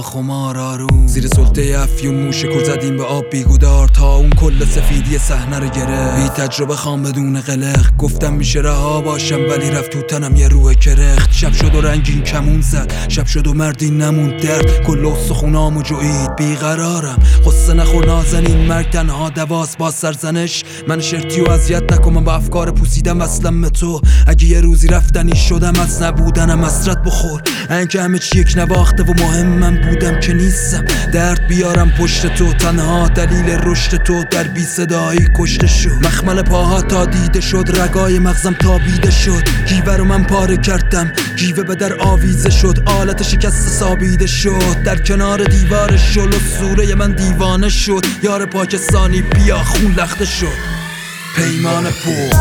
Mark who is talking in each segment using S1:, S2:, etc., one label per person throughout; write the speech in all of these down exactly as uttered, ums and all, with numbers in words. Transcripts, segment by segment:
S1: خمار آروم. زیر سلطه افیون موشه کور زدیم به آب بیگودار تا اون کل سفیدی صحنه رو گرفت. بی تجربه خام بدون قلق گفتم میشه رها باشم ولی رفت تو تنم یه روح کرخت. شب شد و رنگین کمون زد، شب شد و مردی نمون درد کل استخونامو جوید. بیقرارم قصه نخور نازنین، مرگ تنها دواست با سرزنش. من شرطی و اذیت نکن، من با افکار پوسیدم اصلا به تو. اگه یه روزی رفتنی شدم از نبودنم حسرت بخور. اینکه همه چی یک نواخته و مهم من بودم که نیستم. درد بیارم پشت تو، تنها دلیل رشد تو در بی صدایی کشته شد. مخمل پاها تا دیده شد، رگای مغزم تابیده شد. گیوه رو من پاره کردم، گیوه به در آویزه شد. آلت شکست سابیده شد، در کنار دیوار شل و سوره من دیوانه شد. یار پاکستانی بیا خون لخته شد. پیمان پور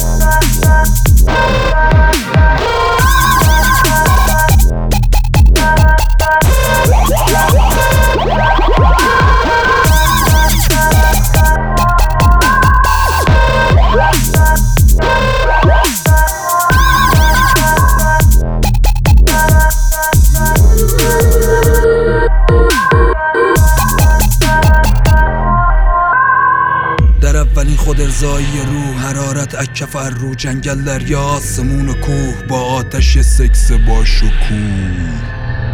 S1: در اولین خود ارزایی روح، حرارت اکف رو، جنگل دریا آسمون و کوه، با آتش سکس با شکوه.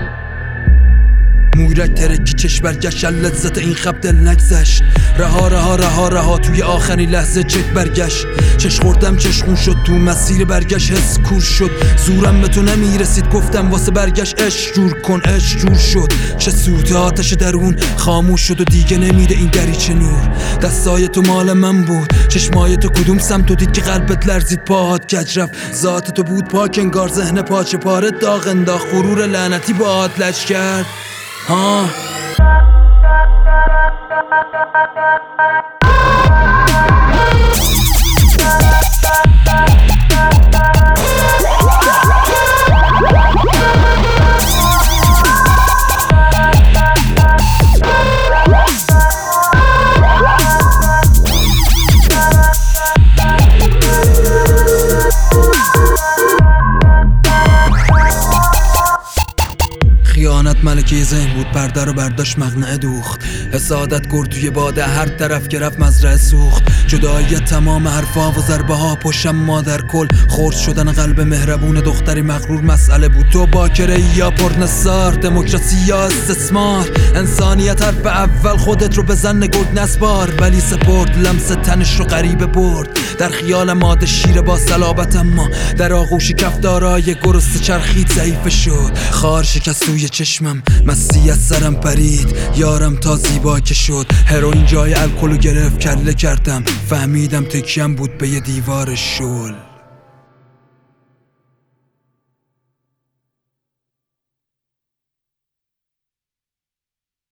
S1: مویرک ترکی چش برگشت، لذت این خب دل نگذشت. رها رها رها رها توی آخرین لحظه چک برگشت. چش خوردم چشخون شد تو مسیر برگشت، حس کور شد. زورم به تو نمیرسید گفتم واسه برگشت عشق جور کن. عشق جور شد چه سوت آتش درون خاموش شد و دیگه نمیده این دریچه نور. دستای تو مال من بود، چشمای تو کدوم سمت تو دید که قلبت لرزید پاهات کج رفت. ذات تو بود پاک انگار ذهن پاچه پاره داغ انداخت. غرور لعنتی با آت لج کرد ها. خیانت ملکه ذهن بود، پرده رو برداشت مقنعه دوخت. حسادت گرد توی باده هر طرف گرفت مزرعه سوخت. جدایی تمام حرفا و ضربه ها پشتم مادر کل. خرد شدن قلب مهربون دختری مغرور مسئله بود. تو باکره یا پرنصار، دموکراسی یا استثمار. انسانیت حرف اول خودت رو بزن گرگ نسبار. ولی سپرد لمس تنش رو غریبه برد. در خیال ماده شیر با صلابت، اما در آغوش کفدارای گرسنه چرخید ضعیف شد. خار شکست توی چشمم، مستی از سرم پرید. یارم تا زیبا که شد، هروئین جای الکلو گرفت. کله کردم فهمیدم تکیم بود به یه دیوار شل.